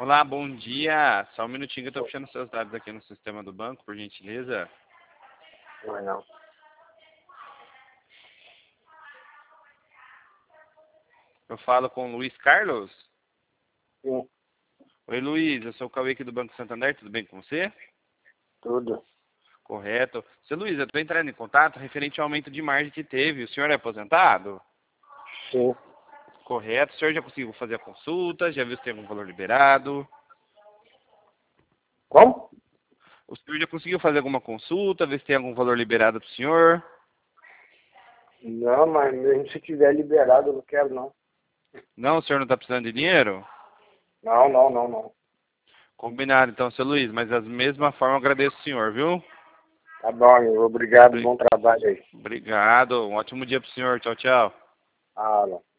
Olá, bom dia. Só um minutinho que eu estou puxando seus dados aqui no sistema do banco, por gentileza. Não é não. Eu falo com o Luiz Carlos. Sim, Oi, Luiz. Eu sou o Cauê aqui do Banco Santander. Tudo bem com você? tudo. Correto. Seu Luiz, eu estou entrando em contato referente ao aumento de margem que teve. O senhor é aposentado? Sim. Correto. O senhor já conseguiu fazer a consulta? Já viu se tem algum valor liberado? Como? O senhor já conseguiu fazer alguma consulta? Ver se tem algum valor liberado para o senhor? Não, mas mesmo se tiver liberado, eu não quero não. Não, o senhor não está precisando de dinheiro? Não. Combinado, então, seu Luiz. Mas da mesma forma eu agradeço o senhor, viu? Tá bom, obrigado, Obri- bom trabalho aí. Obrigado. Um ótimo dia para o senhor. Tchau, tchau. Ah, não.